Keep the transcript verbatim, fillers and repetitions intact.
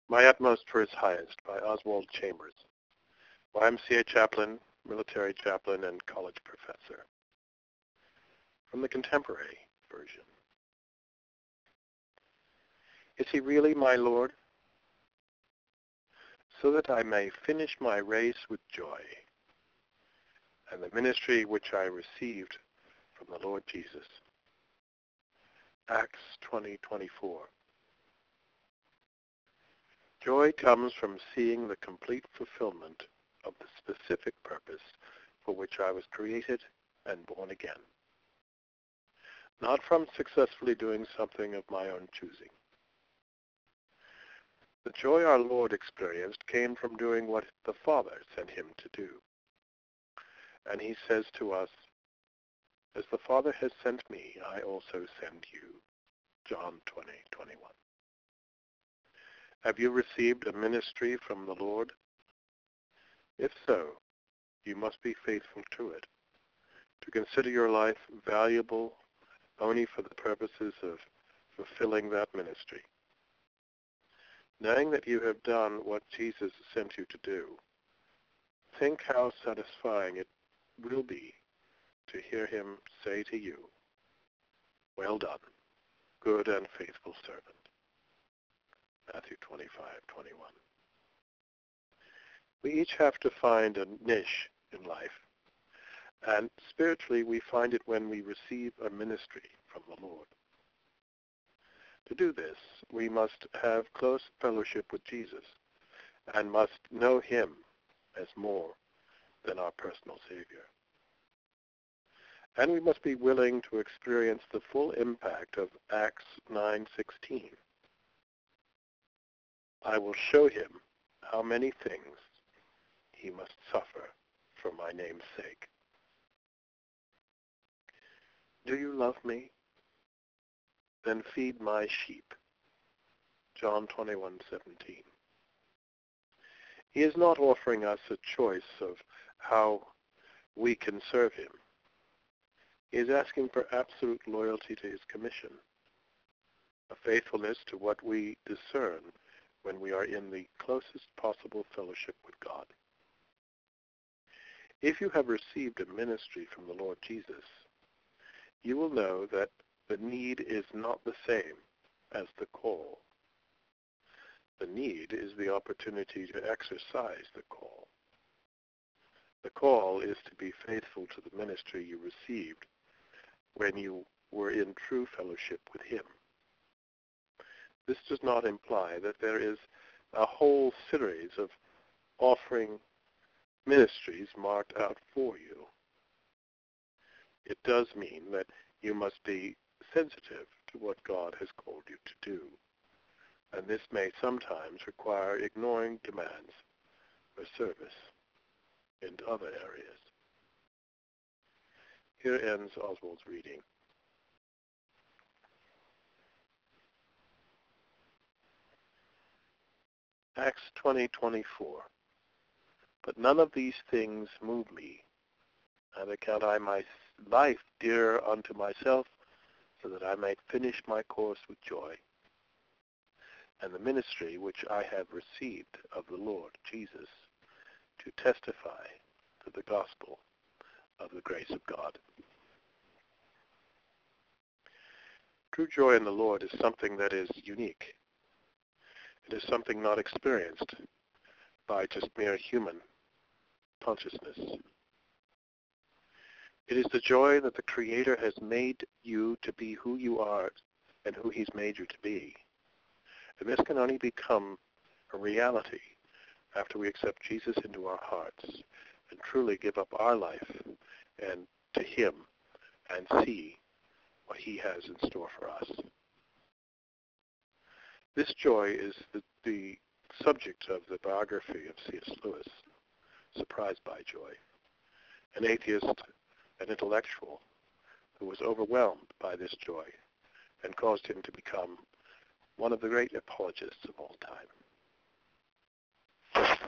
My Utmost for His Highest by Oswald Chambers, Y M C A chaplain, military chaplain, and college professor. From the Contemporary Version. Is He really my Lord? So that I may finish my race with joy, and the ministry which I received from the Lord Jesus. Acts twenty twenty-four. Joy comes from seeing the complete fulfillment of the specific purpose for which I was created and born again, not from successfully doing something of my own choosing. The joy our Lord experienced came from doing what the Father sent him to do. And he says to us, as the Father has sent me, I also send you. John twenty twenty-one. Have you received a ministry from the Lord? If so, you must be faithful to it, to consider your life valuable only for the purposes of fulfilling that ministry. Knowing that you have done what Jesus sent you to do, think how satisfying it will be to hear him say to you, well done, good and faithful servant. Matthew twenty-five twenty-one. We each have to find a niche in life, and spiritually we find it when we receive a ministry from the Lord. To do this, we must have close fellowship with Jesus and must know him as more than our personal Savior. And we must be willing to experience the full impact of Acts nine sixteen. I will show him how many things he must suffer for my name's sake. Do you love me? Then feed my sheep. John twenty-one seventeen. He is not offering us a choice of how we can serve him. He is asking for absolute loyalty to his commission, a faithfulness to what we discern when we are in the closest possible fellowship with God. If you have received a ministry from the Lord Jesus, you will know that the need is not the same as the call. The need is the opportunity to exercise the call. The call is to be faithful to the ministry you received when you were in true fellowship with him. This does not imply that there is a whole series of offering ministries marked out for you. It does mean that you must be sensitive to what God has called you to do, and this may sometimes require ignoring demands for service in other areas. Here ends Oswald's reading. Acts twenty twenty-four. But none of these things move me, neither count I my life dear unto myself, so that I might finish my course with joy, and the ministry which I have received of the Lord Jesus, to testify to the gospel of the grace of God. True joy in the Lord is something that is unique. It is something not experienced by just mere human consciousness. It is the joy that the Creator has made you to be who you are and who he's made you to be. And this can only become a reality after we accept Jesus into our hearts and truly give up our life and to him and see what he has in store for us. This joy is the, the subject of the biography of C S Lewis, Surprised by Joy, an atheist and intellectual who was overwhelmed by this joy and caused him to become one of the great apologists of all time.